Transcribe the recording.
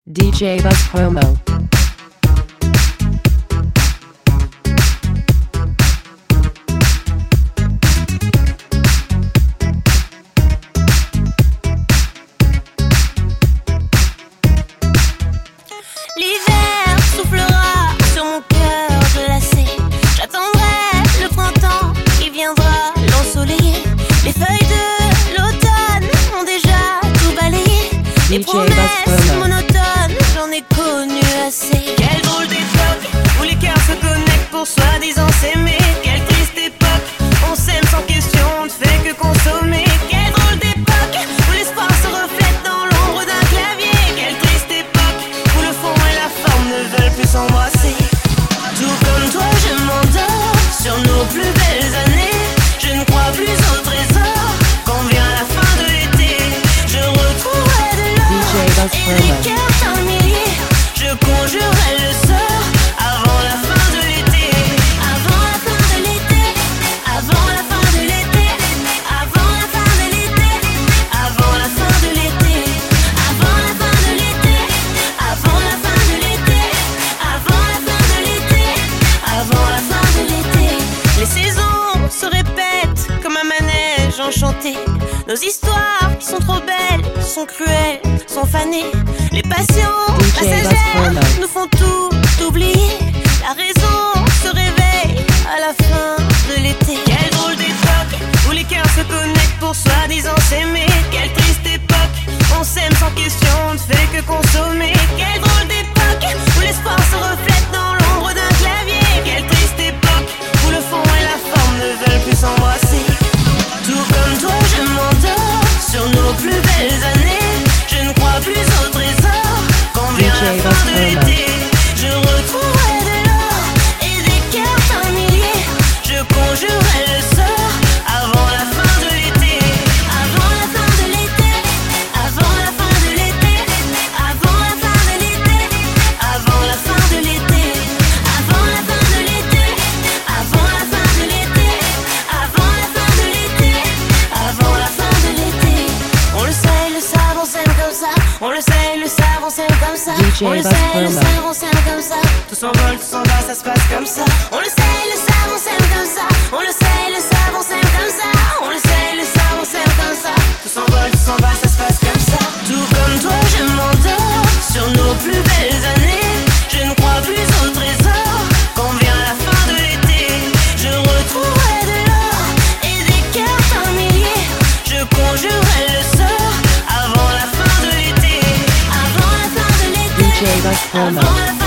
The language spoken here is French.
DJ Buzz Promo. L'hiver soufflera sur mon cœur glacé. J'attendrai le printemps qui viendra l'ensoleiller. Les feuilles de l'automne ont déjà tout balayé. Les promesses monotones, j'en ai connu assez. Quelle drôle d'époque où les cœurs se connectent pour soi-disant s'aimer. Quelle triste époque, on s'aime sans question, on ne fait que consommer. Quelle drôle d'époque où l'espoir se reflète dans l'ombre d'un clavier. Quelle triste époque où le fond et la forme ne veulent plus s'embrasser. Tout comme toi je m'endors sur nos plus belles années. Je ne crois plus au trésor quand vient la fin de l'été. Je retrouverai de l'or et des cœurs par milliers. Je conjurerai le sort avant la fin de l'été. Avant la fin de l'été. Avant la fin de l'été. Avant la fin de l'été. Avant la fin de l'été. Avant la fin de l'été. Avant la fin de l'été. Avant la fin de l'été. Avant la fin de l'été. Les saisons se répètent comme un manège enchanté. Nos histoires sont trop belles, sont cruelles, sont fanées. Les passions passagères nous font tout oublier. La raison se réveille à la fin de l'été. Quelle drôle d'époque où les cœurs se connectent pour soi-disant s'aimer. Quelle triste époque, on s'aime sans question, on ne fait que consommer. Quelle drôle d'époque où l'espoir se reflète dans l'ombre d'un clavier. Quelle triste époque où le fond et la forme ne veulent plus s'embrasser. Tout comme toi je m'endors sur nos plus belles années. Je ne crois plus au trésor quand vient la fin de l'été. Je retrouverai de l'or et des cœurs par milliers. Je conjurerai le sort avant la fin de l'été. Avant la fin de l'été. Avant la fin de l'été. Avant la fin de l'été. Avant la fin de l'été. Avant la fin de l'été. Avant la fin de l'été. Avant la fin de l'été. Avant la fin de l'été. On le sait, le savent, on s'aime comme ça. On le sait, le savent, on s'aime comme ça. On le sait, le savent, on s'aime comme ça. Tout s'envole, tout s'en va, ça se passe comme ça. On le sait, le savent, on s'aime comme ça. On le sait, le savent, on s'aime comme ça. On le sait, le savent, on s'aime comme ça. Tout s'envole, tout s'en va, ça se passe comme ça. Tout comme toi, je m'endors sur nos plus belles années. Je ne crois plus au trésor quand vient la fin de l'été. Je retrouverai de l'or et des cœurs par milliers. Je conjurerai le sort avant la fin de l'été. Avant la fin de l'été. DJ Buzz Promo.